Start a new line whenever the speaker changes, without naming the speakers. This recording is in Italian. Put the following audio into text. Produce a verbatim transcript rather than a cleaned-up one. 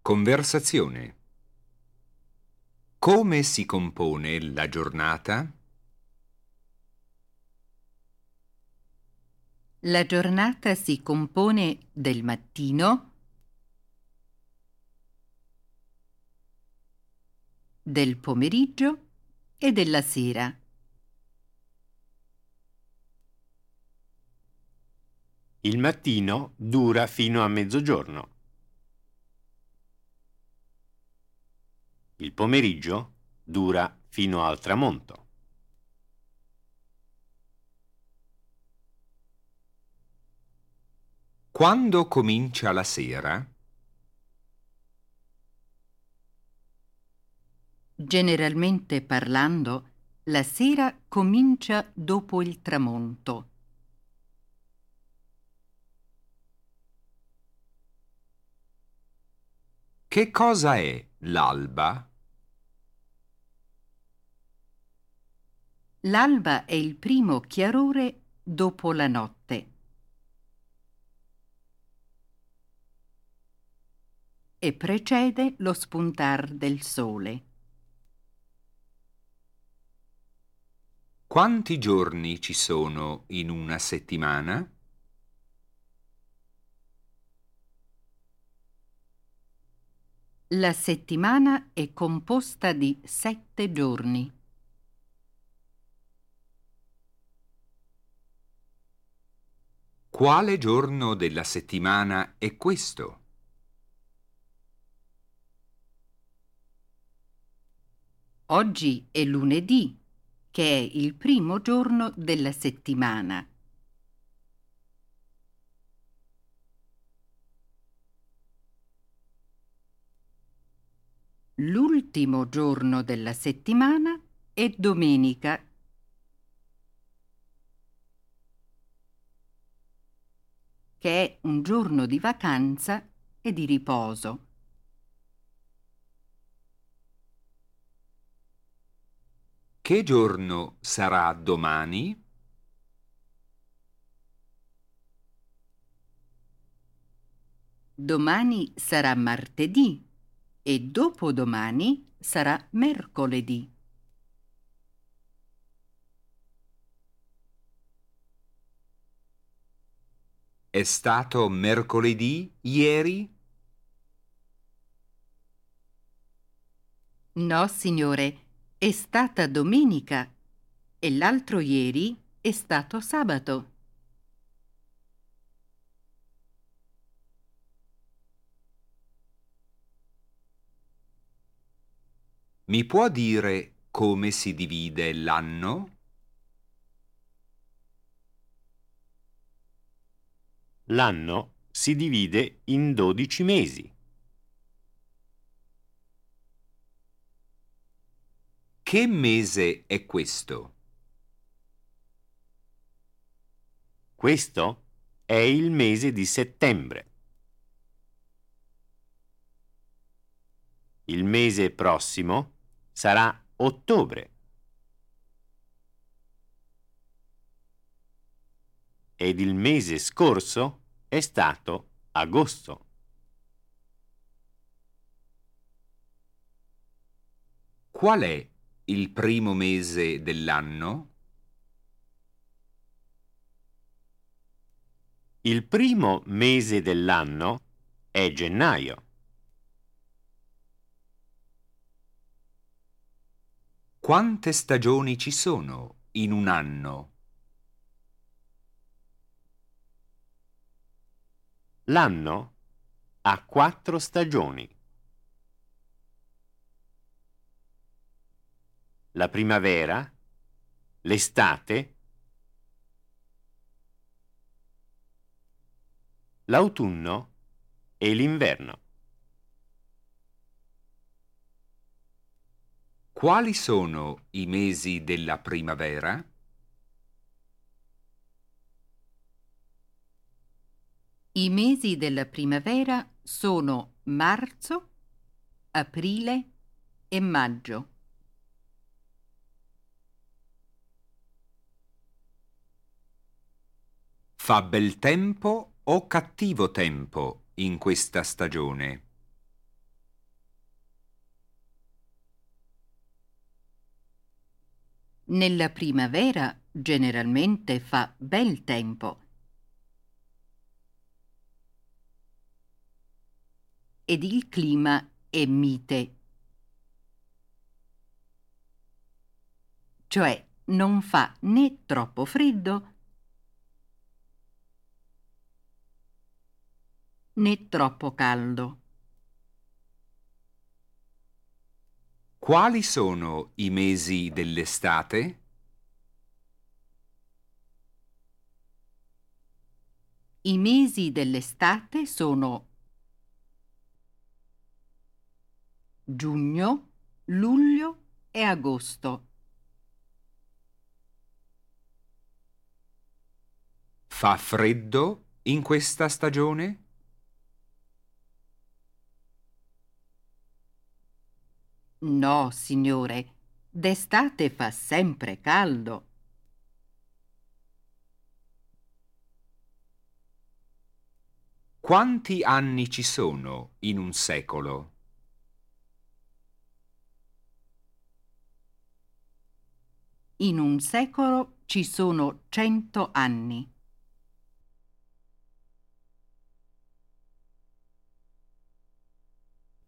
Conversazione. Come si compone la giornata?
La giornata si compone del mattino, del pomeriggio e della sera.
Il mattino dura fino a mezzogiorno. Il pomeriggio dura fino al tramonto.
Quando comincia la sera?
Generalmente parlando, la sera comincia dopo il tramonto.
Che cosa è l'alba?
L'alba è il primo chiarore dopo la notte e precede lo spuntar del sole.
Quanti giorni ci sono in una settimana?
La settimana è composta di sette giorni.
Quale giorno della settimana è questo?
Oggi è lunedì, che è il primo giorno della settimana. L'ultimo giorno della settimana è domenica. Che è un giorno di vacanza e di riposo.
Che giorno sarà domani?
Domani sarà martedì e dopodomani sarà mercoledì.
È stato mercoledì ieri?
No, signore, è stata domenica e l'altro ieri è stato sabato.
Mi può dire come si divide l'anno?
L'anno si divide in dodici mesi.
Che mese è questo?
Questo è il mese di settembre. Il mese prossimo sarà ottobre. Ed il mese scorso è stato agosto.
Qual è il primo mese dell'anno?
Il primo mese dell'anno è gennaio.
Quante stagioni ci sono in un anno?
L'anno ha quattro stagioni. La primavera, l'estate, l'autunno e l'inverno.
Quali sono i mesi della primavera?
I mesi della primavera sono marzo, aprile e maggio.
Fa bel tempo o cattivo tempo in questa stagione?
Nella primavera generalmente fa bel tempo. Ed il clima è mite. Cioè non fa né troppo freddo né troppo caldo.
Quali sono i mesi dell'estate?
I mesi dell'estate sono giugno, luglio e agosto.
Fa freddo in questa stagione?
No, signore, d'estate fa sempre caldo.
Quanti anni ci sono in un secolo?
In un secolo ci sono cento anni.